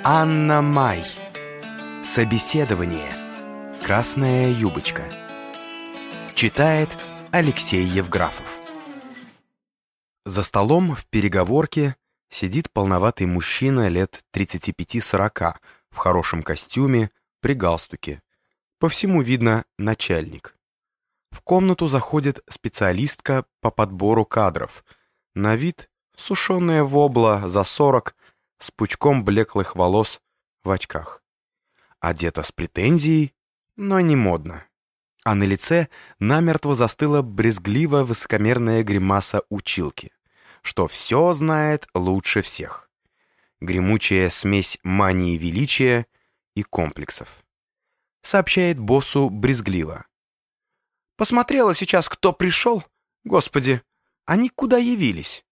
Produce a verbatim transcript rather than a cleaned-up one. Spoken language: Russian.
Анна Май. Собеседование. Красная юбочка. Читает Алексей Евграфов. За столом в переговорке сидит полноватый мужчина лет тридцати пяти-сорока в хорошем костюме, при галстуке. По всему видно начальник. В комнату заходит специалистка по подбору кадров. На вид сушеная вобла за сорок, с пучком блеклых волос в очках. Одета с претензией, но не модно. А на лице намертво застыла брезгливая высокомерная гримаса училки, что все знает лучше всех. Гремучая смесь мании величия и комплексов. Сообщает боссу брезгливо. «Посмотрела сейчас, кто пришел? Господи, они куда явились?